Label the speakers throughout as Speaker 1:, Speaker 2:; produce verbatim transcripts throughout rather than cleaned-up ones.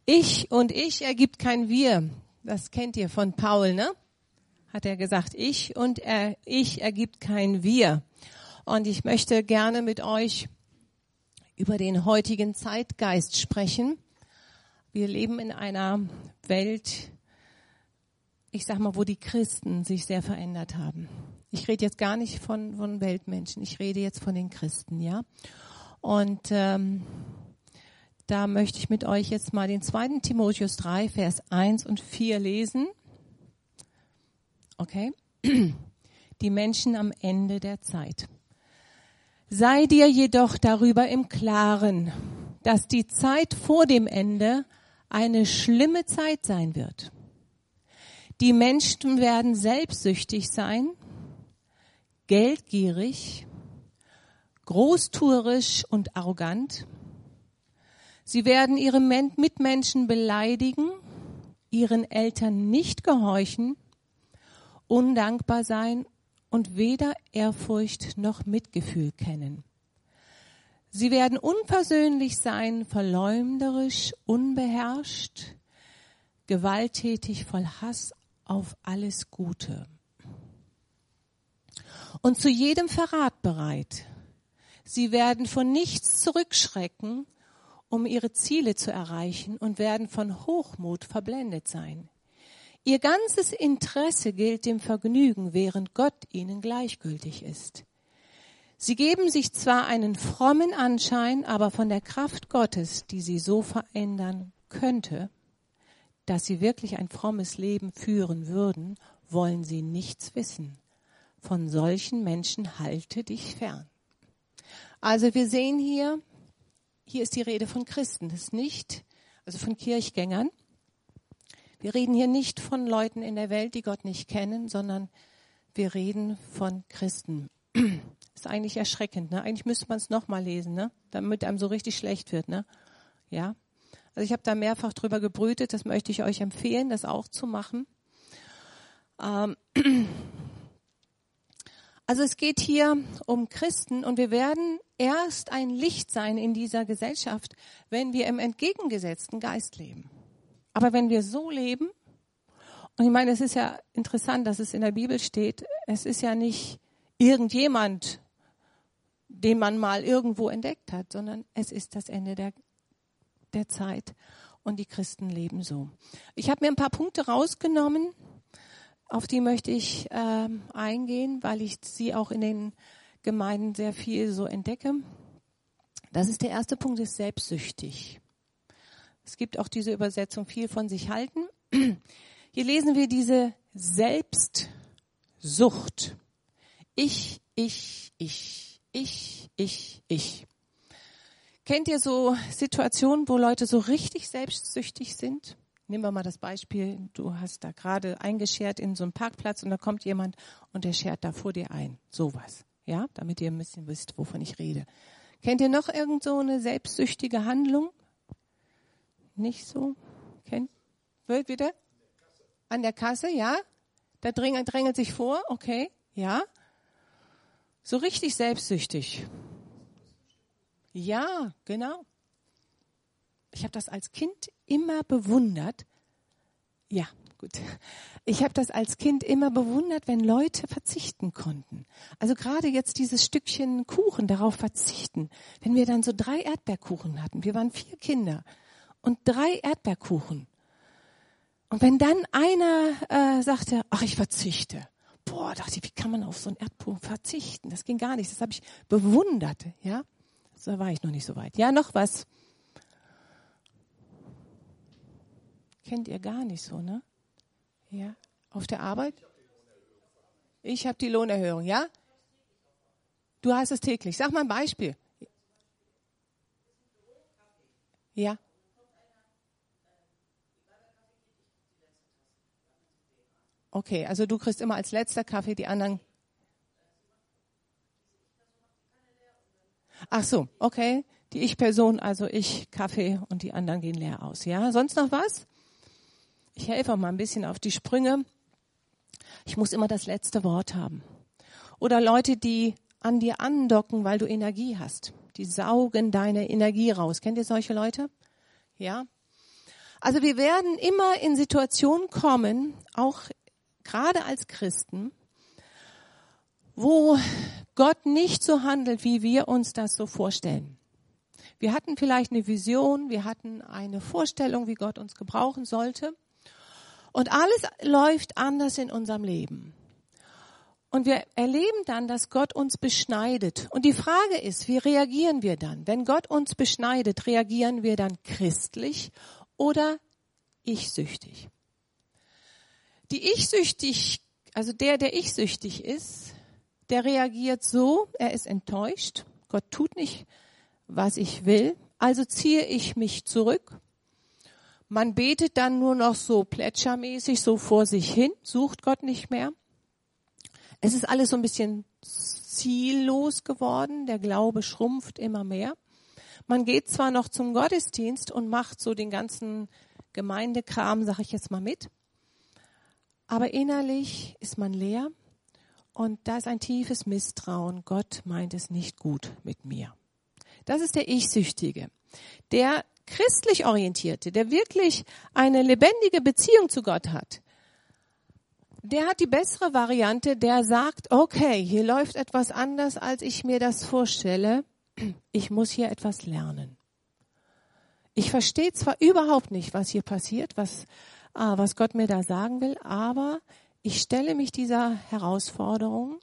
Speaker 1: Ich und ich ergibt kein Wir. Das kennt ihr von Paul, ne? Hat er gesagt, ich und er, ich ergibt kein Wir. Und ich möchte gerne mit euch über den heutigen Zeitgeist sprechen. Wir leben in einer Welt, ich sag mal, wo die Christen sich sehr verändert haben. Ich rede jetzt gar nicht von, von Weltmenschen, ich rede jetzt von den Christen, ja. Und ähm, da möchte ich mit euch jetzt mal den zweiten Timotheus drei, Vers eins und vier lesen. Okay? Die Menschen am Ende der Zeit. Sei dir jedoch darüber im Klaren, dass die Zeit vor dem Ende eine schlimme Zeit sein wird. Die Menschen werden selbstsüchtig sein, geldgierig, großtuerisch und arrogant. Sie werden ihre Mitmenschen beleidigen, ihren Eltern nicht gehorchen, undankbar sein und weder Ehrfurcht noch Mitgefühl kennen. Sie werden unversöhnlich sein, verleumderisch, unbeherrscht, gewalttätig, voll Hass auf alles Gute. Und zu jedem Verrat bereit. Sie werden von nichts zurückschrecken, um ihre Ziele zu erreichen und werden von Hochmut verblendet sein. Ihr ganzes Interesse gilt dem Vergnügen, während Gott ihnen gleichgültig ist. Sie geben sich zwar einen frommen Anschein, aber von der Kraft Gottes, die sie so verändern könnte, dass sie wirklich ein frommes Leben führen würden, wollen sie nichts wissen. Von solchen Menschen halte dich fern. Also wir sehen hier, hier ist die Rede von Christen, das ist nicht, also von Kirchgängern. Wir reden hier nicht von Leuten in der Welt, die Gott nicht kennen, sondern wir reden von Christen. Ist eigentlich erschreckend, ne? Eigentlich müsste man es nochmal lesen, ne? Damit einem so richtig schlecht wird, ne? Ja. Also ich habe da mehrfach drüber gebrütet, das möchte ich euch empfehlen, das auch zu machen. Ähm also es geht hier um Christen und wir werden erst ein Licht sein in dieser Gesellschaft, wenn wir im entgegengesetzten Geist leben. Aber wenn wir so leben, und ich meine, es ist ja interessant, dass es in der Bibel steht, es ist ja nicht irgendjemand, den man mal irgendwo entdeckt hat, sondern es ist das Ende der, der Zeit und die Christen leben so. Ich habe mir ein paar Punkte rausgenommen, auf die möchte ich äh, eingehen, weil ich sie auch in den Gemeinden sehr viel so entdecke. Das ist der erste Punkt, ist selbstsüchtig. Es gibt auch diese Übersetzung, viel von sich halten. Hier lesen wir diese Selbstsucht. Ich, ich, ich, ich, ich, ich. Kennt ihr so Situationen, wo Leute so richtig selbstsüchtig sind? Nehmen wir mal das Beispiel, du hast da gerade eingeschert in so einem Parkplatz und da kommt jemand und der schert da vor dir ein. Sowas, ja, damit ihr ein bisschen wisst, wovon ich rede. Kennt ihr noch irgend so eine selbstsüchtige Handlung? Nicht so? Kennt? Wird wieder? An der Kasse, ja? Da drängelt, drängelt sich vor, okay, ja? So richtig selbstsüchtig. Ja, genau. Ich habe das als Kind immer bewundert. Ja, gut. Ich habe das als Kind immer bewundert, wenn Leute verzichten konnten. Also gerade jetzt dieses Stückchen Kuchen, darauf verzichten. Wenn wir dann so drei Erdbeerkuchen hatten, wir waren vier Kinder und drei Erdbeerkuchen. Und wenn dann einer äh, sagte, ach, ich verzichte. Boah, dachte ich, wie kann man auf so einen Erdkuchen verzichten? Das ging gar nicht. Das habe ich bewundert, ja. Da war ich noch nicht so weit. Ja, noch was. Kennt ihr gar nicht so, ne? Ja, auf der Arbeit? Ich habe die Lohnerhöhung, ja? Du hast es täglich. Sag mal ein Beispiel. Ja. Okay, also du kriegst immer als letzter Kaffee, die anderen. Ach so, okay. Die Ich-Person, also ich, Kaffee und die anderen gehen leer aus. Ja, sonst noch was? Ich helfe auch mal ein bisschen auf die Sprünge. Ich muss immer das letzte Wort haben. Oder Leute, die an dir andocken, weil du Energie hast. Die saugen deine Energie raus. Kennt ihr solche Leute? Ja. Also wir werden immer in Situationen kommen, auch gerade als Christen, wo Gott nicht so handelt, wie wir uns das so vorstellen. Wir hatten vielleicht eine Vision, wir hatten eine Vorstellung, wie Gott uns gebrauchen sollte. Und alles läuft anders in unserem Leben. Und wir erleben dann, dass Gott uns beschneidet. Und die Frage ist, wie reagieren wir dann? Wenn Gott uns beschneidet, reagieren wir dann christlich oder ich-süchtig? Die ich-süchtig, also der, der ich-süchtig ist, der reagiert so, er ist enttäuscht. Gott tut nicht, was ich will, also ziehe ich mich zurück. Man betet dann nur noch so plätschermäßig, so vor sich hin, sucht Gott nicht mehr. Es ist alles so ein bisschen ziellos geworden, der Glaube schrumpft immer mehr. Man geht zwar noch zum Gottesdienst und macht so den ganzen Gemeindekram, sag ich jetzt mal mit, aber innerlich ist man leer und da ist ein tiefes Misstrauen. Gott meint es nicht gut mit mir. Das ist der Ich-Süchtige. Der christlich Orientierte, der wirklich eine lebendige Beziehung zu Gott hat, der hat die bessere Variante, der sagt, okay, hier läuft etwas anders, als ich mir das vorstelle. Ich muss hier etwas lernen. Ich verstehe zwar überhaupt nicht, was hier passiert, was, ah, was Gott mir da sagen will, aber ich stelle mich dieser Herausforderung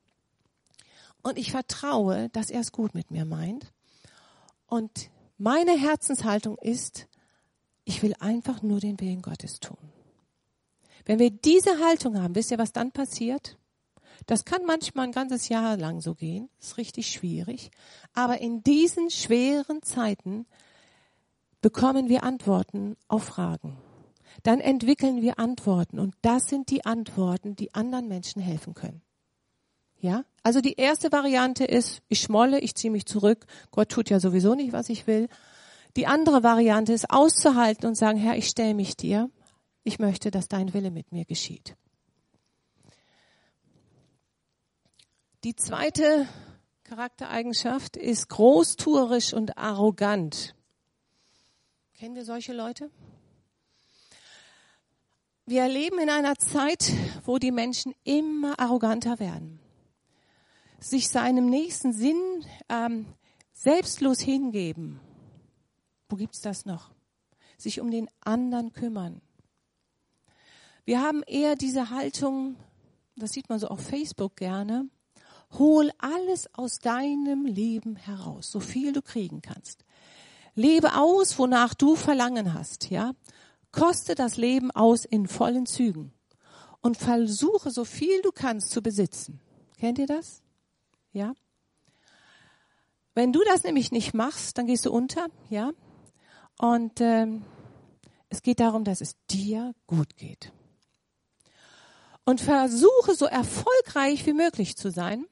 Speaker 1: und ich vertraue, dass er es gut mit mir meint. Und meine Herzenshaltung ist, ich will einfach nur den Willen Gottes tun. Wenn wir diese Haltung haben, wisst ihr, was dann passiert? Das kann manchmal ein ganzes Jahr lang so gehen, ist richtig schwierig. Aber in diesen schweren Zeiten bekommen wir Antworten auf Fragen. Dann entwickeln wir Antworten und das sind die Antworten, die anderen Menschen helfen können. Ja, also die erste Variante ist, ich schmolle, ich ziehe mich zurück. Gott tut ja sowieso nicht, was ich will. Die andere Variante ist, auszuhalten und sagen, Herr, ich stelle mich dir. Ich möchte, dass dein Wille mit mir geschieht. Die zweite Charaktereigenschaft ist großtuerisch und arrogant. Kennen wir solche Leute? Wir leben in einer Zeit, wo die Menschen immer arroganter werden. Sich seinem nächsten Sinn ähm, selbstlos hingeben. Wo gibt's das noch? Sich um den anderen kümmern. Wir haben eher diese Haltung, das sieht man so auf Facebook gerne, hol alles aus deinem Leben heraus, so viel du kriegen kannst. Lebe aus, wonach du Verlangen hast, ja. Koste das Leben aus in vollen Zügen und versuche so viel du kannst zu besitzen. Kennt ihr das? Ja. Wenn du das nämlich nicht machst, dann gehst du unter, ja. Und ähm, es geht darum, dass es dir gut geht. Und versuche so erfolgreich wie möglich zu sein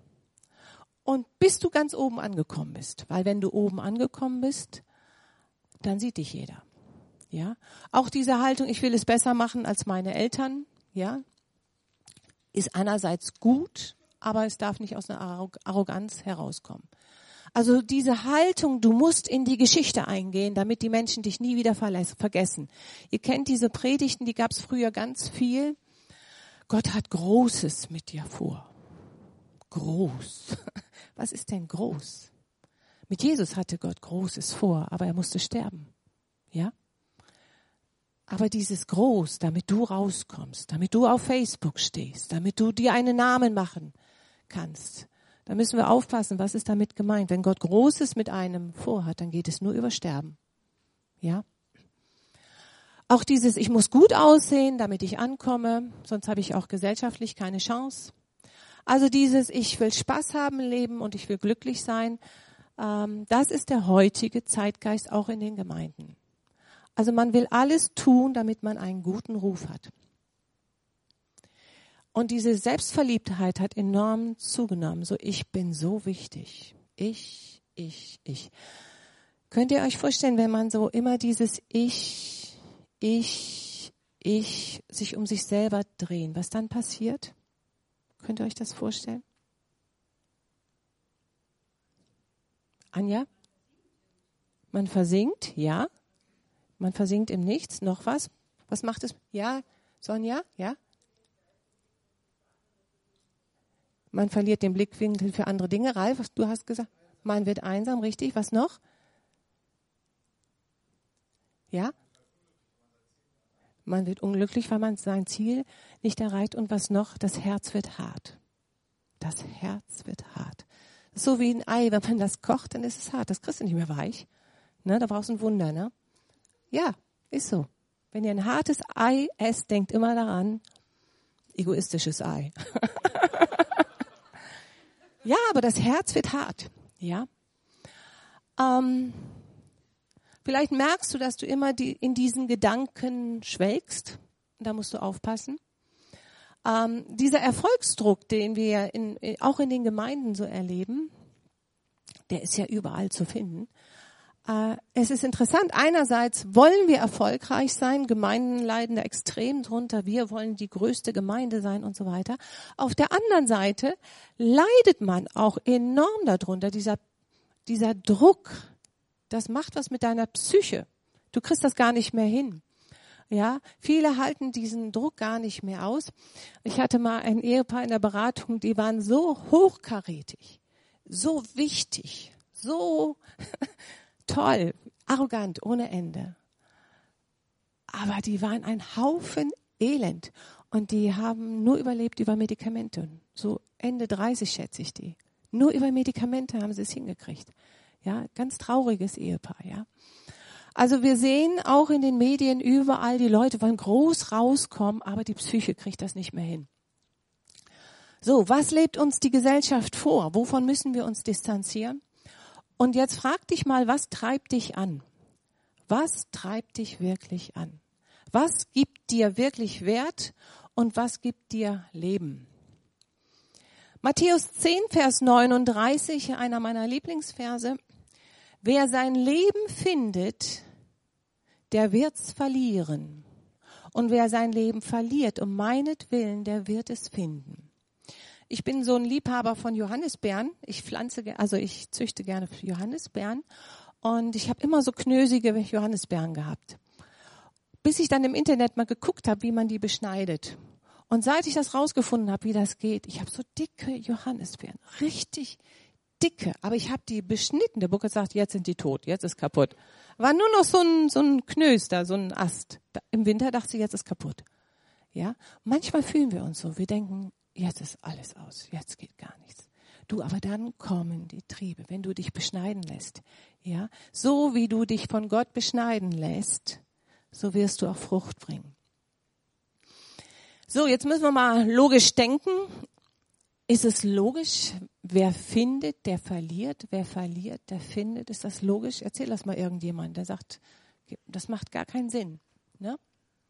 Speaker 1: und bis du ganz oben angekommen bist. Weil wenn du oben angekommen bist, dann sieht dich jeder. Ja, auch diese Haltung, ich will es besser machen als meine Eltern, ja, ist einerseits gut, aber es darf nicht aus einer Arroganz herauskommen. Also diese Haltung, du musst in die Geschichte eingehen, damit die Menschen dich nie wieder vergessen. Ihr kennt diese Predigten, die gab es früher ganz viel. Gott hat Großes mit dir vor. Groß. Was ist denn groß? Mit Jesus hatte Gott Großes vor, aber er musste sterben. Ja? Aber dieses Groß, damit du rauskommst, damit du auf Facebook stehst, damit du dir einen Namen machen kannst, da müssen wir aufpassen, was ist damit gemeint. Wenn Gott Großes mit einem vorhat, dann geht es nur über Sterben. Ja? Auch dieses, ich muss gut aussehen, damit ich ankomme, sonst habe ich auch gesellschaftlich keine Chance. Also dieses, ich will Spaß haben im Leben und ich will glücklich sein, ähm, das ist der heutige Zeitgeist auch in den Gemeinden. Also man will alles tun, damit man einen guten Ruf hat. Und diese Selbstverliebtheit hat enorm zugenommen. So, ich bin so wichtig. Ich, ich, ich. Könnt ihr euch vorstellen, wenn man so immer dieses Ich, ich, ich sich um sich selber drehen, was dann passiert? Könnt ihr euch das vorstellen? Anja? Man versinkt, ja. Man versinkt im Nichts. Noch was? Was macht es? Ja, Sonja? Ja? Man verliert den Blickwinkel für andere Dinge. Ralf, was du hast gesagt? Man wird einsam, richtig. Was noch? Ja? Man wird unglücklich, weil man sein Ziel nicht erreicht. Und was noch? Das Herz wird hart. Das Herz wird hart. Das ist so wie ein Ei, wenn man das kocht, dann ist es hart. Das kriegst du nicht mehr weich. Ne, da brauchst du ein Wunder, ne? Ja, ist so. Wenn ihr ein hartes Ei esst, denkt immer daran, egoistisches Ei. Ja, aber das Herz wird hart. Ja. Ähm, vielleicht merkst du, dass du immer die, in diesen Gedanken schwelgst. Da musst du aufpassen. Ähm, dieser Erfolgsdruck, den wir in, auch in den Gemeinden so erleben, der ist ja überall zu finden. Äh, es ist interessant. Einerseits wollen wir erfolgreich sein. Gemeinden leiden da extrem drunter. Wir wollen die größte Gemeinde sein und so weiter. Auf der anderen Seite leidet man auch enorm darunter. Dieser, dieser Druck, das macht was mit deiner Psyche. Du kriegst das gar nicht mehr hin. Ja, viele halten diesen Druck gar nicht mehr aus. Ich hatte mal ein Ehepaar in der Beratung, die waren so hochkarätig, so wichtig, so toll, arrogant ohne Ende. Aber die waren ein Haufen Elend und die haben nur überlebt über Medikamente. So Ende dreißig schätze ich die. Nur über Medikamente haben sie es hingekriegt. Ja, ganz trauriges Ehepaar, ja. Also wir sehen auch in den Medien überall, die Leute wollen groß rauskommen, aber die Psyche kriegt das nicht mehr hin. So, was lebt uns die Gesellschaft vor? Wovon müssen wir uns distanzieren? Und jetzt frag dich mal, was treibt dich an? Was treibt dich wirklich an? Was gibt dir wirklich Wert und was gibt dir Leben? Matthäus zehn, Vers neununddreißig, einer meiner Lieblingsverse. Wer sein Leben findet, der wird's verlieren. Und wer sein Leben verliert, um meinetwillen, der wird es finden. Ich bin so ein Liebhaber von Johannisbeeren. Ich pflanze, also ich züchte gerne Johannisbeeren. Und ich habe immer so knösige Johannisbeeren gehabt. Bis ich dann im Internet mal geguckt habe, wie man die beschneidet. Und seit ich das rausgefunden habe, wie das geht, ich habe so dicke Johannisbeeren. Richtig dicke. Aber ich habe die beschnitten. Der Burkhard sagt, jetzt sind die tot, jetzt ist kaputt. War nur noch so ein, so ein Knös da, so ein Ast. Im Winter dachte ich, jetzt ist kaputt. Ja? Manchmal fühlen wir uns so. Wir denken, jetzt ist alles aus, jetzt geht gar nichts. Du, aber dann kommen die Triebe, wenn du dich beschneiden lässt. Ja? So wie du dich von Gott beschneiden lässt, so wirst du auch Frucht bringen. So, jetzt müssen wir mal logisch denken. Ist es logisch, wer findet, der verliert, wer verliert, der findet? Ist das logisch? Erzähl das mal irgendjemand, der sagt, das macht gar keinen Sinn. Ne?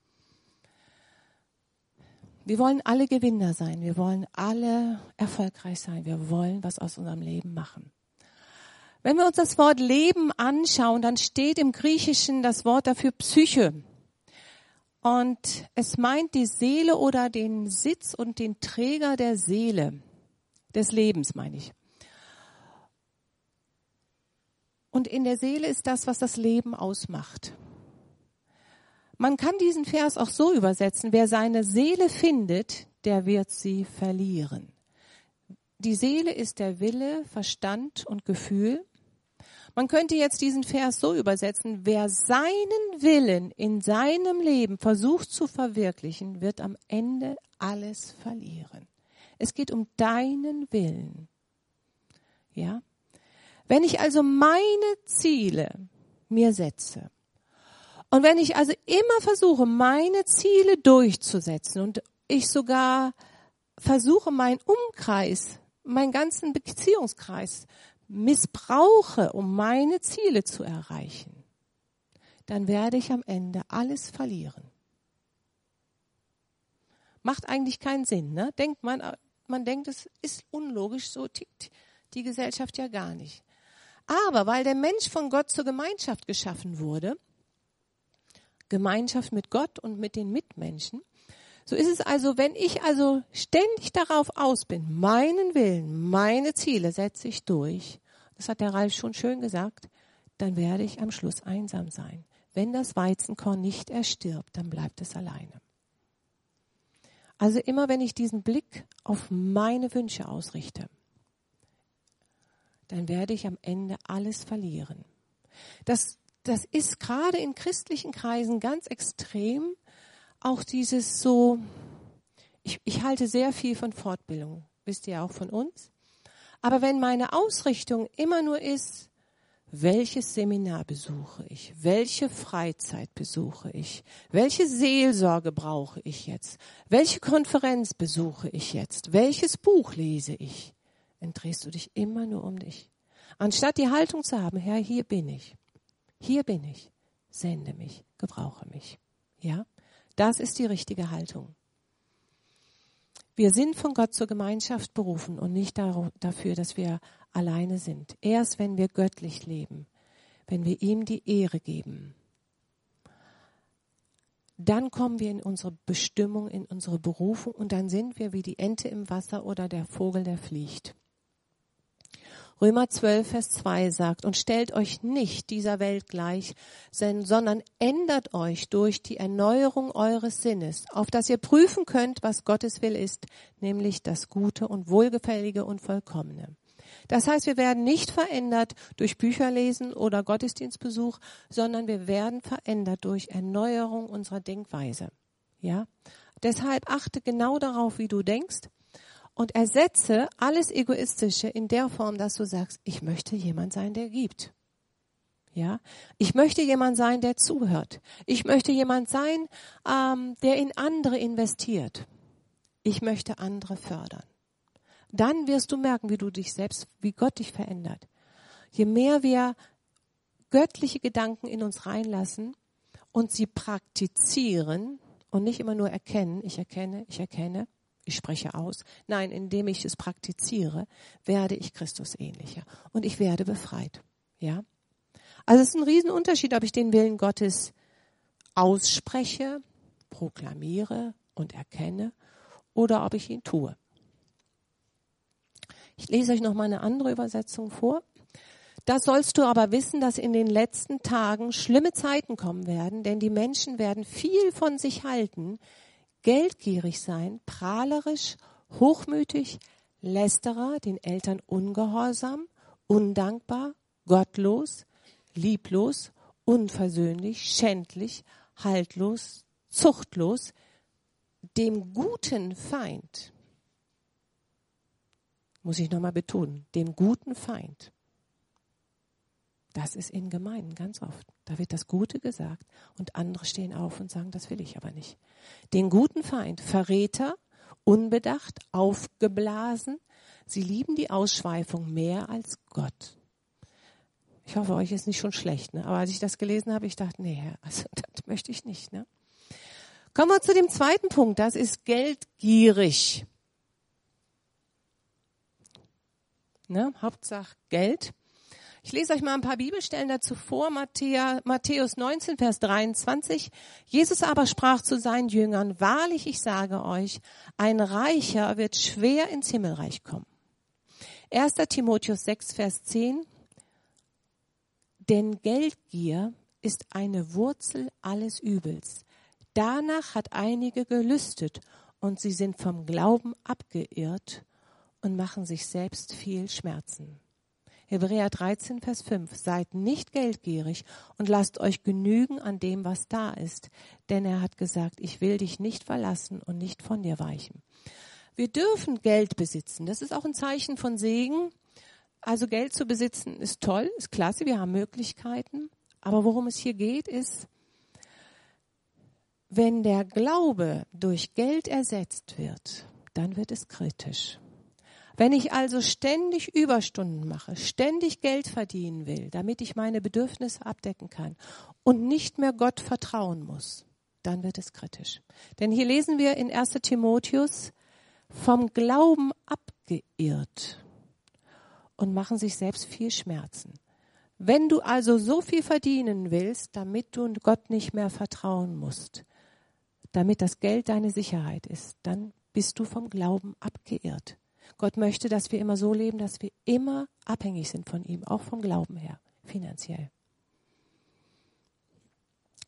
Speaker 1: Wir wollen alle Gewinner sein, wir wollen alle erfolgreich sein, wir wollen was aus unserem Leben machen. Wenn wir uns das Wort Leben anschauen, dann steht im Griechischen das Wort dafür Psyche. Und es meint die Seele oder den Sitz und den Träger der Seele, des Lebens meine ich. Und in der Seele ist das, was das Leben ausmacht. Man kann diesen Vers auch so übersetzen, wer seine Seele findet, der wird sie verlieren. Die Seele ist der Wille, Verstand und Gefühl. Man könnte jetzt diesen Vers so übersetzen, wer seinen Willen in seinem Leben versucht zu verwirklichen, wird am Ende alles verlieren. Es geht um deinen Willen. Ja? Wenn ich also meine Ziele mir setze und wenn ich also immer versuche, meine Ziele durchzusetzen und ich sogar versuche, meinen Umkreis, meinen ganzen Beziehungskreis missbrauche, um meine Ziele zu erreichen, dann werde ich am Ende alles verlieren. Macht eigentlich keinen Sinn, ne? Denkt man, man denkt, es ist unlogisch, so tickt die Gesellschaft ja gar nicht. Aber weil der Mensch von Gott zur Gemeinschaft geschaffen wurde, Gemeinschaft mit Gott und mit den Mitmenschen, so ist es also, wenn ich also ständig darauf aus bin, meinen Willen, meine Ziele setze ich durch, das hat der Ralf schon schön gesagt, dann werde ich am Schluss einsam sein. wenn das Weizenkorn nicht erstirbt, dann bleibt es alleine. Also immer wenn ich diesen Blick auf meine Wünsche ausrichte, dann werde ich am Ende alles verlieren. Das, das ist gerade in christlichen Kreisen ganz extrem, auch dieses so, ich, ich halte sehr viel von Fortbildung, wisst ihr auch von uns. Aber wenn meine Ausrichtung immer nur ist, welches Seminar besuche ich, welche Freizeit besuche ich, welche Seelsorge brauche ich jetzt, welche Konferenz besuche ich jetzt, welches Buch lese ich, dann drehst du dich immer nur um dich. Anstatt die Haltung zu haben, Herr, hier bin ich, hier bin ich, sende mich, gebrauche mich. Ja, das ist die richtige Haltung. Wir sind von Gott zur Gemeinschaft berufen und nicht dafür, dass wir alleine sind. Erst wenn wir göttlich leben, wenn wir ihm die Ehre geben, dann kommen wir in unsere Bestimmung, in unsere Berufung und dann sind wir wie die Ente im Wasser oder der Vogel, der fliegt. Römer zwölf, Vers zwei sagt, und stellt euch nicht dieser Welt gleich, sondern ändert euch durch die Erneuerung eures Sinnes, auf dass ihr prüfen könnt, was Gottes Will ist, nämlich das Gute und Wohlgefällige und Vollkommene. Das heißt, wir werden nicht verändert durch Bücherlesen oder Gottesdienstbesuch, sondern wir werden verändert durch Erneuerung unserer Denkweise. Ja? Deshalb achte genau darauf, wie du denkst. Und ersetze alles Egoistische in der Form, dass du sagst, ich möchte jemand sein, der gibt. Ja, ich möchte jemand sein, der zuhört. Ich möchte jemand sein, ähm, der in andere investiert. Ich möchte andere fördern. Dann wirst du merken, wie du dich selbst, wie Gott dich verändert. Je mehr wir göttliche Gedanken in uns reinlassen und sie praktizieren und nicht immer nur erkennen, ich erkenne, ich erkenne, ich spreche aus. Nein, indem ich es praktiziere, werde ich Christus ähnlicher. Und ich werde befreit. Ja? Also es ist ein Riesenunterschied, ob ich den Willen Gottes ausspreche, proklamiere und erkenne oder ob ich ihn tue. Ich lese euch noch mal eine andere Übersetzung vor. Das sollst du aber wissen, dass in den letzten Tagen schlimme Zeiten kommen werden, denn die Menschen werden viel von sich halten, geldgierig sein, prahlerisch, hochmütig, Lästerer, den Eltern ungehorsam, undankbar, gottlos, lieblos, unversöhnlich, schändlich, haltlos, zuchtlos, dem guten Feind, muss ich nochmal betonen, dem guten Feind. Das ist in Gemeinden ganz oft. Da wird das Gute gesagt und andere stehen auf und sagen, das will ich aber nicht. Den guten Feind, Verräter, unbedacht, aufgeblasen. Sie lieben die Ausschweifung mehr als Gott. Ich hoffe, euch ist nicht schon schlecht, ne? Aber als ich das gelesen habe, ich dachte, nee, also das möchte ich nicht. Ne? Kommen wir zu dem zweiten Punkt, das ist geldgierig. Ne? Hauptsache Geld. Ich lese euch mal ein paar Bibelstellen dazu vor. Matthäus neunzehn, Vers dreiundzwanzig. Jesus aber sprach zu seinen Jüngern, wahrlich, ich sage euch, ein Reicher wird schwer ins Himmelreich kommen. erster Timotheus sechs, Vers zehn. Denn Geldgier ist eine Wurzel alles Übels. Danach hat einige gelüstet und sie sind vom Glauben abgeirrt und machen sich selbst viel Schmerzen. Hebräer dreizehn, Vers fünf. Seid nicht geldgierig und lasst euch genügen an dem, was da ist. Denn er hat gesagt, ich will dich nicht verlassen und nicht von dir weichen. Wir dürfen Geld besitzen. Das ist auch ein Zeichen von Segen. Also Geld zu besitzen ist toll, ist klasse, wir haben Möglichkeiten. Aber worum es hier geht, ist, wenn der Glaube durch Geld ersetzt wird, dann wird es kritisch. Wenn ich also ständig Überstunden mache, ständig Geld verdienen will, damit ich meine Bedürfnisse abdecken kann und nicht mehr Gott vertrauen muss, dann wird es kritisch. Denn hier lesen wir in erster Timotheus, vom Glauben abgeirrt und machen sich selbst viel Schmerzen. Wenn du also so viel verdienen willst, damit du Gott nicht mehr vertrauen musst, damit das Geld deine Sicherheit ist, dann bist du vom Glauben abgeirrt. Gott möchte, dass wir immer so leben, dass wir immer abhängig sind von ihm, auch vom Glauben her, finanziell.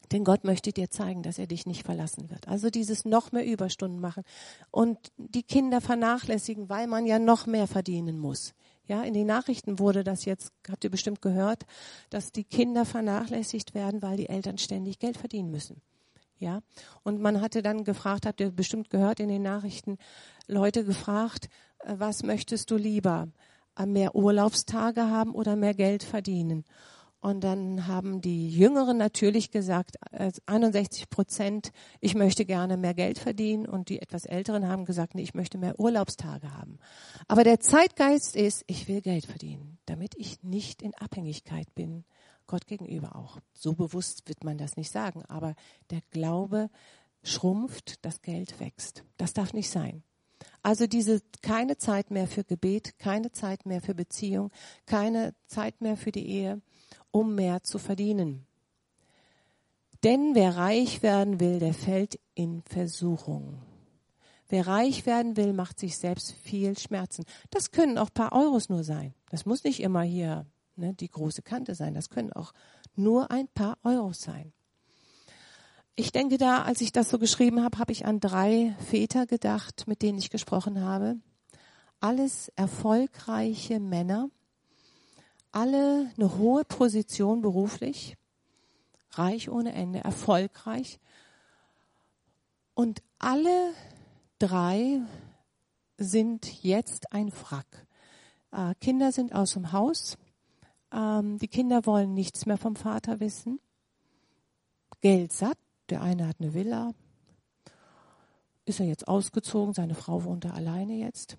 Speaker 1: Denn Gott möchte dir zeigen, dass er dich nicht verlassen wird. Also dieses noch mehr Überstunden machen und die Kinder vernachlässigen, weil man ja noch mehr verdienen muss. Ja, in den Nachrichten wurde das jetzt, habt ihr bestimmt gehört, dass die Kinder vernachlässigt werden, weil die Eltern ständig Geld verdienen müssen. Ja, und man hatte dann gefragt, habt ihr bestimmt gehört in den Nachrichten, Leute gefragt, was möchtest du lieber? Mehr Urlaubstage haben oder mehr Geld verdienen? Und dann haben die Jüngeren natürlich gesagt, einundsechzig Prozent, ich möchte gerne mehr Geld verdienen. Und die etwas Älteren haben gesagt, nee, ich möchte mehr Urlaubstage haben. Aber der Zeitgeist ist, ich will Geld verdienen, damit ich nicht in Abhängigkeit bin, Gott gegenüber auch. So bewusst wird man das nicht sagen, aber der Glaube schrumpft, das Geld wächst. Das darf nicht sein. Also diese keine Zeit mehr für Gebet, keine Zeit mehr für Beziehung, keine Zeit mehr für die Ehe, um mehr zu verdienen. Denn wer reich werden will, der fällt in Versuchung. Wer reich werden will, macht sich selbst viel Schmerzen. Das können auch ein paar Euros nur sein. Das muss nicht immer hier ne, die große Kante sein. Das können auch nur ein paar Euros sein. Ich denke da, als ich das so geschrieben habe, habe ich an drei Väter gedacht, mit denen ich gesprochen habe. Alles erfolgreiche Männer, alle eine hohe Position beruflich, reich ohne Ende, erfolgreich. Und alle drei sind jetzt ein Wrack. Äh, Kinder sind aus dem Haus. Ähm, die Kinder wollen nichts mehr vom Vater wissen. Geld satt. Der eine hat eine Villa. Ist er jetzt ausgezogen? Seine Frau wohnt da alleine jetzt.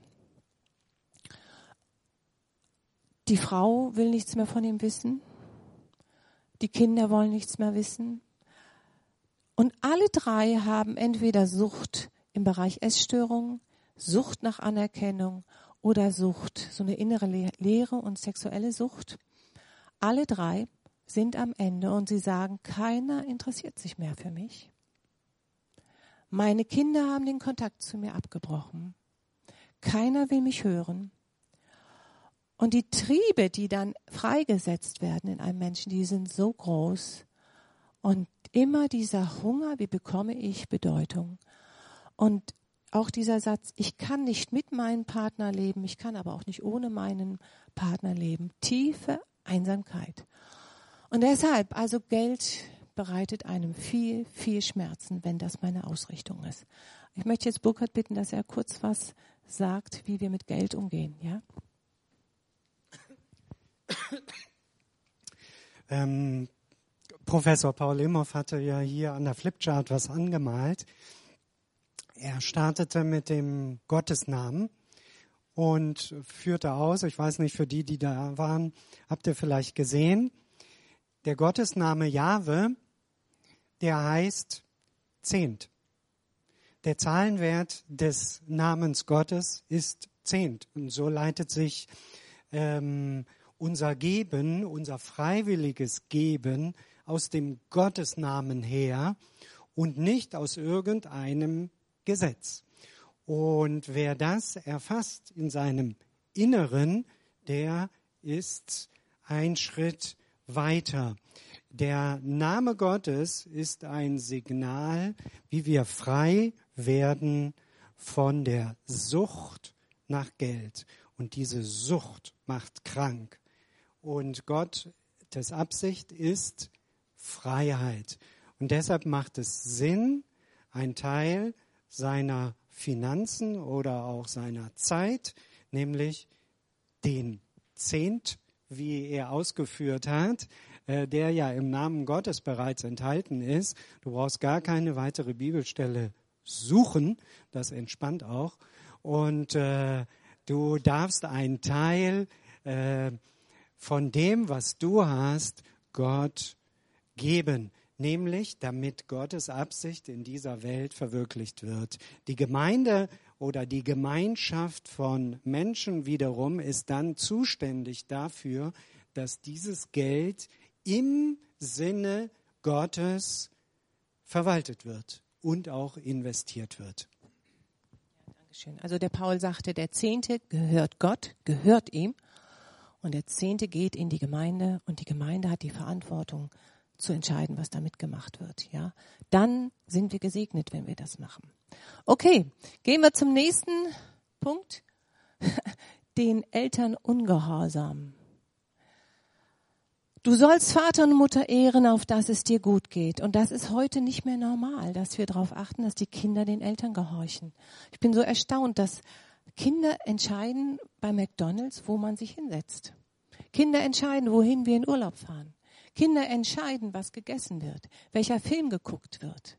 Speaker 1: Die Frau will nichts mehr von ihm wissen. Die Kinder wollen nichts mehr wissen. Und alle drei haben entweder Sucht im Bereich Essstörungen, Sucht nach Anerkennung oder Sucht, so eine innere Leere und sexuelle Sucht. Alle drei sind am Ende und sie sagen, keiner interessiert sich mehr für mich. Meine Kinder haben den Kontakt zu mir abgebrochen. Keiner will mich hören. Und die Triebe, die dann freigesetzt werden in einem Menschen, die sind so groß. Und immer dieser Hunger, wie bekomme ich Bedeutung? Und auch dieser Satz, ich kann nicht mit meinem Partner leben, ich kann aber auch nicht ohne meinen Partner leben. Tiefe Einsamkeit. Und deshalb, also Geld bereitet einem viel, viel Schmerzen, wenn das meine Ausrichtung ist. Ich möchte jetzt Burkhard bitten, dass er kurz was sagt, wie wir mit Geld umgehen, ja?
Speaker 2: Ähm, Professor Paul Imhoff hatte ja hier an der Flipchart was angemalt. Er startete mit dem Gottesnamen und führte aus, ich weiß nicht, für die, die da waren, habt ihr vielleicht gesehen, der Gottesname Jahwe, der heißt Zehnt. Der Zahlenwert des Namens Gottes ist Zehnt. Und so leitet sich ähm, unser Geben, unser freiwilliges Geben aus dem Gottesnamen her und nicht aus irgendeinem Gesetz. Und wer das erfasst in seinem Inneren, der ist ein Schritt weiter. Der Name Gottes ist ein Signal, wie wir frei werden von der Sucht nach Geld. Und diese Sucht macht krank. Und Gottes Absicht ist Freiheit. Und deshalb macht es Sinn, ein Teil seiner Finanzen oder auch seiner Zeit, nämlich den Zehnt, wie er ausgeführt hat, äh, der ja im Namen Gottes bereits enthalten ist. Du brauchst gar keine weitere Bibelstelle suchen, das entspannt auch. Und äh, du darfst einen Teil äh, von dem, was du hast, Gott geben. Nämlich, damit Gottes Absicht in dieser Welt verwirklicht wird. Die Gemeinde oder die Gemeinschaft von Menschen wiederum ist dann zuständig dafür, dass dieses Geld im Sinne Gottes verwaltet wird und auch investiert wird.
Speaker 1: Ja, Dankeschön. Also der Paul sagte, der Zehnte gehört Gott, gehört ihm und der Zehnte geht in die Gemeinde und die Gemeinde hat die Verantwortung zu entscheiden, was damit gemacht wird. Ja, dann sind wir gesegnet, wenn wir das machen. Okay, gehen wir zum nächsten Punkt. Den Eltern Ungehorsam. Du sollst Vater und Mutter ehren, auf dass es dir gut geht. Und das ist heute nicht mehr normal, dass wir darauf achten, dass die Kinder den Eltern gehorchen. Ich bin so erstaunt, dass Kinder entscheiden bei McDonald's, wo man sich hinsetzt. Kinder entscheiden, wohin wir in Urlaub fahren. Kinder entscheiden, was gegessen wird, welcher Film geguckt wird.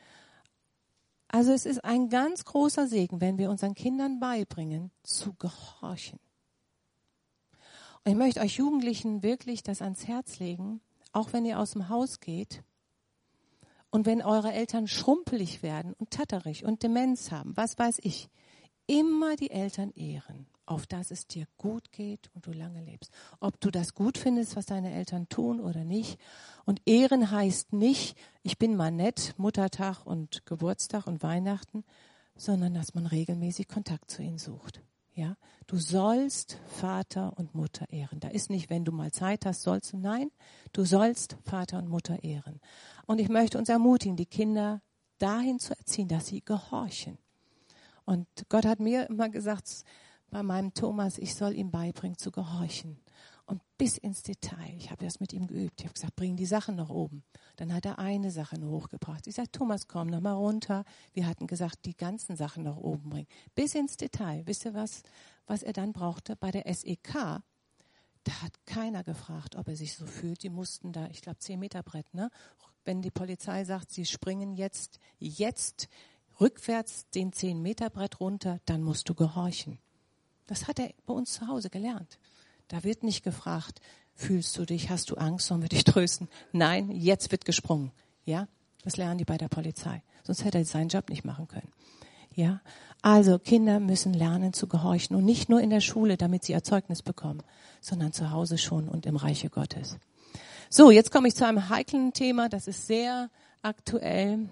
Speaker 1: Also es ist ein ganz großer Segen, wenn wir unseren Kindern beibringen, zu gehorchen. Und ich möchte euch Jugendlichen wirklich das ans Herz legen, auch wenn ihr aus dem Haus geht und wenn eure Eltern schrumpelig werden und tatterig und Demenz haben, was weiß ich, immer die Eltern ehren, auf dass es dir gut geht und du lange lebst. Ob du das gut findest, was deine Eltern tun oder nicht. Und ehren heißt nicht, ich bin mal nett, Muttertag und Geburtstag und Weihnachten, sondern dass man regelmäßig Kontakt zu ihnen sucht. Ja, du sollst Vater und Mutter ehren. Da ist nicht, wenn du mal Zeit hast, sollst du. Nein, du sollst Vater und Mutter ehren. Und ich möchte uns ermutigen, die Kinder dahin zu erziehen, dass sie gehorchen. Und Gott hat mir immer gesagt, bei meinem Thomas, ich soll ihm beibringen zu gehorchen. Und bis ins Detail. Ich habe das mit ihm geübt. Ich habe gesagt, bring die Sachen nach oben. Dann hat er eine Sache nur hochgebracht. Ich sage, Thomas, komm noch mal runter. Wir hatten gesagt, die ganzen Sachen nach oben bringen. Bis ins Detail. Wisst ihr was, was er dann brauchte? Bei der S E K, da hat keiner gefragt, ob er sich so fühlt. Die mussten da, ich glaube, zehn Meter Brett, ne? Wenn die Polizei sagt, sie springen jetzt, jetzt rückwärts den zehn Meter Brett runter, dann musst du gehorchen. Das hat er bei uns zu Hause gelernt. Da wird nicht gefragt, fühlst du dich, hast du Angst, sollen wir dich trösten? Nein, jetzt wird gesprungen. Ja, das lernen die bei der Polizei. Sonst hätte er seinen Job nicht machen können. Ja, also Kinder müssen lernen zu gehorchen und nicht nur in der Schule, damit sie Erzeugnis bekommen, sondern zu Hause schon und im Reiche Gottes. So, jetzt komme ich zu einem heiklen Thema, das ist sehr aktuell.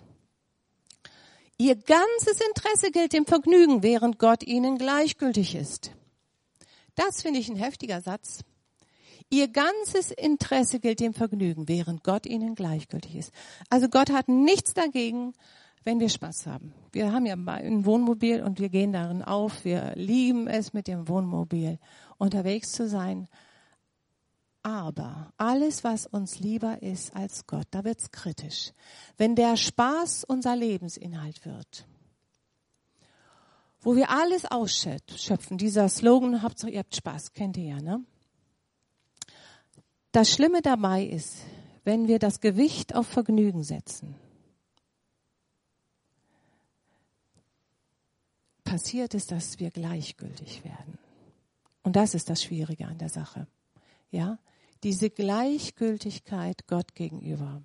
Speaker 1: Ihr ganzes Interesse gilt dem Vergnügen, während Gott ihnen gleichgültig ist. Das finde ich ein heftiger Satz. Ihr ganzes Interesse gilt dem Vergnügen, während Gott ihnen gleichgültig ist. Also Gott hat nichts dagegen, wenn wir Spaß haben. Wir haben ja ein Wohnmobil und wir gehen darin auf. Wir lieben es, mit dem Wohnmobil unterwegs zu sein. Aber alles, was uns lieber ist als Gott, da wird's kritisch. Wenn der Spaß unser Lebensinhalt wird, wo wir alles ausschöpfen, dieser Slogan, Hauptsache ihr habt Spaß, kennt ihr ja, ne? Das Schlimme dabei ist, wenn wir das Gewicht auf Vergnügen setzen, passiert es, dass wir gleichgültig werden. Und das ist das Schwierige an der Sache. Ja, diese Gleichgültigkeit Gott gegenüber.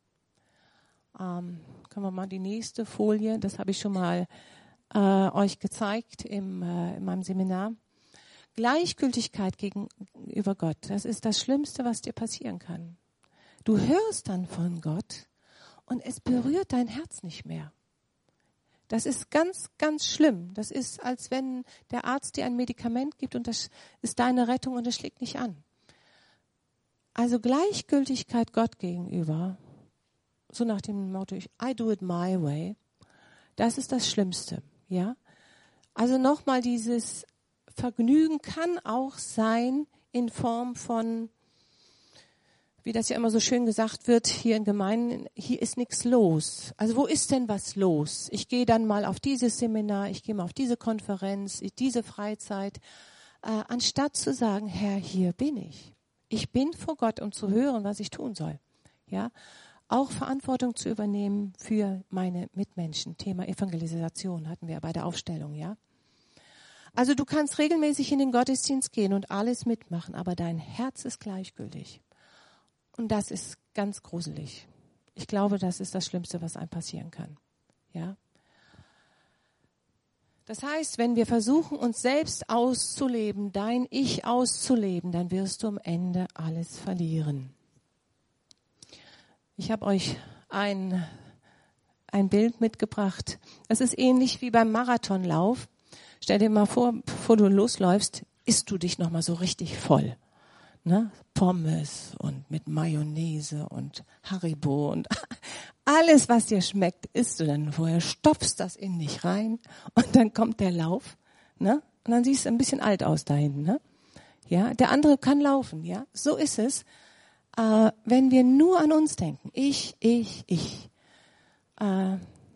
Speaker 1: Ähm, können wir mal die nächste Folie, das habe ich schon mal äh, euch gezeigt im, äh, in meinem Seminar. Gleichgültigkeit gegenüber Gott, das ist das Schlimmste, was dir passieren kann. Du hörst dann von Gott und es berührt dein Herz nicht mehr. Das ist ganz, ganz schlimm. Das ist, als wenn der Arzt dir ein Medikament gibt und das ist deine Rettung und es schlägt nicht an. Also Gleichgültigkeit Gott gegenüber, so nach dem Motto, I do it my way, das ist das Schlimmste. Ja? Also nochmal, dieses Vergnügen kann auch sein in Form von, wie das ja immer so schön gesagt wird, hier in Gemeinden, hier ist nichts los. Also wo ist denn was los? Ich gehe dann mal auf dieses Seminar, ich gehe mal auf diese Konferenz, diese Freizeit, äh, anstatt zu sagen, Herr, hier bin ich. Ich bin vor Gott, um zu hören, was ich tun soll. Ja, auch Verantwortung zu übernehmen für meine Mitmenschen. Thema Evangelisation hatten wir bei der Aufstellung, ja. Also du kannst regelmäßig in den Gottesdienst gehen und alles mitmachen, aber dein Herz ist gleichgültig. Und das ist ganz gruselig. Ich glaube, das ist das Schlimmste, was einem passieren kann. Ja? Das heißt, wenn wir versuchen, uns selbst auszuleben, dein Ich auszuleben, dann wirst du am Ende alles verlieren. Ich habe euch ein, ein Bild mitgebracht. Es ist ähnlich wie beim Marathonlauf. Stell dir mal vor, bevor du losläufst, isst du dich nochmal so richtig voll. Ne? Pommes und mit Mayonnaise und Haribo und alles, was dir schmeckt, isst du dann vorher, stopfst das in dich rein und dann kommt der Lauf, ne? Und dann siehst du ein bisschen alt aus da hinten, ne? Ja, der andere kann laufen, ja? So ist es, äh, wenn wir nur an uns denken. Ich, ich, ich. Äh,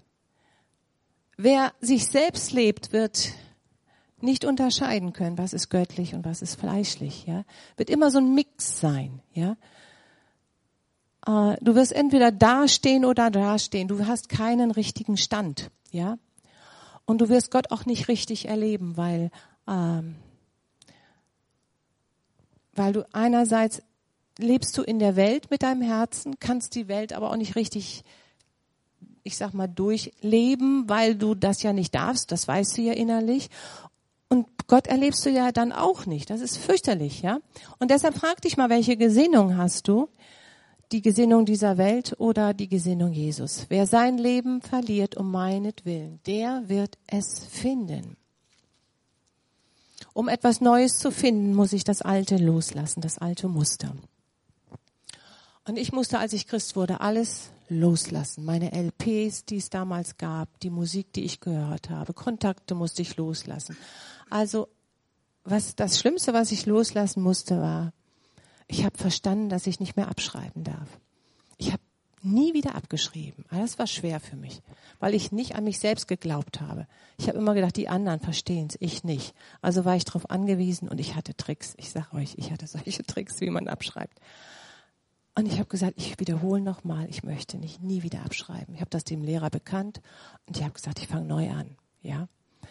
Speaker 1: wer sich selbst lebt, wird nicht unterscheiden können, was ist göttlich und was ist fleischlich, ja? Wird immer so ein Mix sein, ja? Äh, du wirst entweder dastehen oder dastehen. Du hast keinen richtigen Stand, ja? Und du wirst Gott auch nicht richtig erleben, weil, ähm, weil du einerseits lebst du in der Welt mit deinem Herzen, kannst die Welt aber auch nicht richtig, ich sag mal, durchleben, weil du das ja nicht darfst, das weißt du ja innerlich. Und Gott erlebst du ja dann auch nicht. Das ist fürchterlich, ja? Und deshalb frag dich mal, welche Gesinnung hast du? Die Gesinnung dieser Welt oder die Gesinnung Jesus? Wer sein Leben verliert um meinetwillen, der wird es finden. Um etwas Neues zu finden, muss ich das Alte loslassen, das alte Muster. Und ich musste, als ich Christ wurde, alles loslassen. Meine L Ps, die es damals gab, die Musik, die ich gehört habe, Kontakte musste ich loslassen. Also was das Schlimmste, was ich loslassen musste, war, ich habe verstanden, dass ich nicht mehr abschreiben darf. Ich habe nie wieder abgeschrieben. Das war schwer für mich, weil ich nicht an mich selbst geglaubt habe. Ich habe immer gedacht, die anderen verstehen es, ich nicht. Also war ich darauf angewiesen und ich hatte Tricks. Ich sage euch, ich hatte solche Tricks, wie man abschreibt. Und ich habe gesagt, ich wiederhole nochmal, ich möchte nicht nie wieder abschreiben. Ich habe das dem Lehrer bekannt und ich habe gesagt, ich fange neu an. Ja.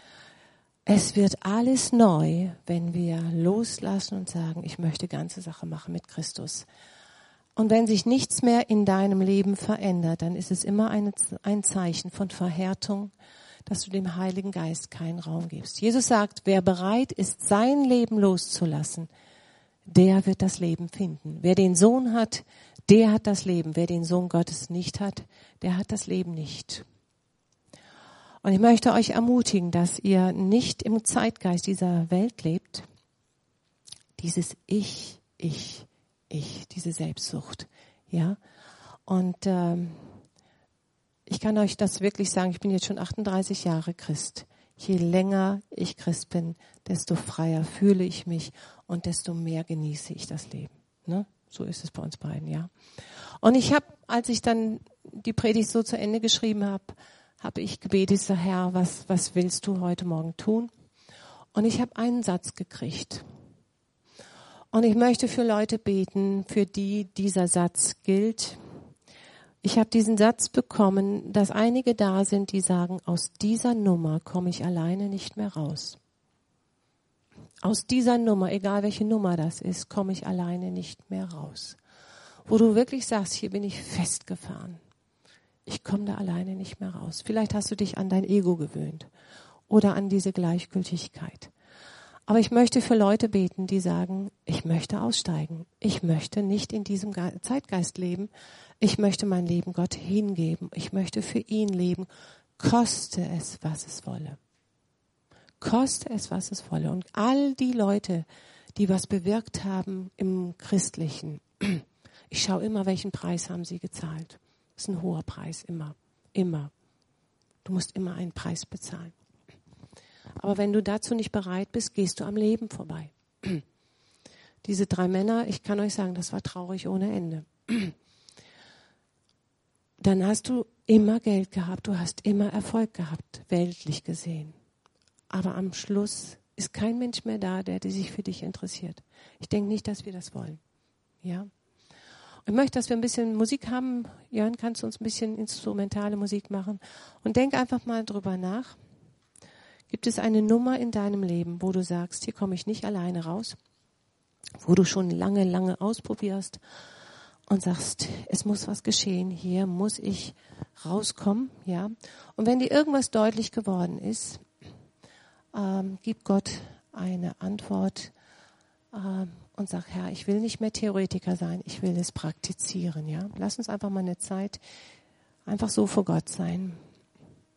Speaker 1: Es wird alles neu, wenn wir loslassen und sagen, ich möchte ganze Sache machen mit Christus. Und wenn sich nichts mehr in deinem Leben verändert, dann ist es immer eine, ein Zeichen von Verhärtung, dass du dem Heiligen Geist keinen Raum gibst. Jesus sagt, wer bereit ist, sein Leben loszulassen, der wird das Leben finden. Wer den Sohn hat, der hat das Leben. Wer den Sohn Gottes nicht hat, der hat das Leben nicht. Und ich möchte euch ermutigen, dass ihr nicht im Zeitgeist dieser Welt lebt. Dieses Ich, Ich, Ich, diese Selbstsucht, ja. Und ähm, ich kann euch das wirklich sagen, ich bin jetzt schon achtunddreißig Jahre Christ. Je länger ich Christ bin, desto freier fühle ich mich und desto mehr genieße ich das Leben. Ne? So ist es bei uns beiden, ja. Und ich habe, als ich dann die Predigt so zu Ende geschrieben habe, habe ich gebetet, so Herr, was, was willst du heute Morgen tun? Und ich habe einen Satz gekriegt. Und ich möchte für Leute beten, für die dieser Satz gilt. Ich habe diesen Satz bekommen, dass einige da sind, die sagen, aus dieser Nummer komme ich alleine nicht mehr raus. Aus dieser Nummer, egal welche Nummer das ist, komme ich alleine nicht mehr raus. Wo du wirklich sagst, hier bin ich festgefahren. Ich komme da alleine nicht mehr raus. Vielleicht hast du dich an dein Ego gewöhnt oder an diese Gleichgültigkeit. Aber ich möchte für Leute beten, die sagen, ich möchte aussteigen. Ich möchte nicht in diesem Zeitgeist leben. Ich möchte mein Leben Gott hingeben. Ich möchte für ihn leben. Koste es, was es wolle. Koste es, was es wolle. Und all die Leute, die was bewirkt haben im Christlichen, ich schaue immer, welchen Preis haben sie gezahlt. Das ist ein hoher Preis, immer, immer. Du musst immer einen Preis bezahlen. Aber wenn du dazu nicht bereit bist, gehst du am Leben vorbei. Diese drei Männer, ich kann euch sagen, das war traurig ohne Ende. Dann hast du immer Geld gehabt, du hast immer Erfolg gehabt, weltlich gesehen. Aber am Schluss ist kein Mensch mehr da, der sich für dich interessiert. Ich denke nicht, dass wir das wollen. Ja. Ich möchte, dass wir ein bisschen Musik haben. Jörn, kannst du uns ein bisschen instrumentale Musik machen? Und denk einfach mal drüber nach. Gibt es eine Nummer in deinem Leben, wo du sagst, hier komme ich nicht alleine raus? Wo du schon lange, lange ausprobierst und sagst, es muss was geschehen, hier muss ich rauskommen, ja? Und wenn dir irgendwas deutlich geworden ist, ähm, gib Gott eine Antwort, ähm, und sag, Herr, ich will nicht mehr Theoretiker sein, ich will es praktizieren, ja. Lass uns einfach mal eine Zeit einfach so vor Gott sein.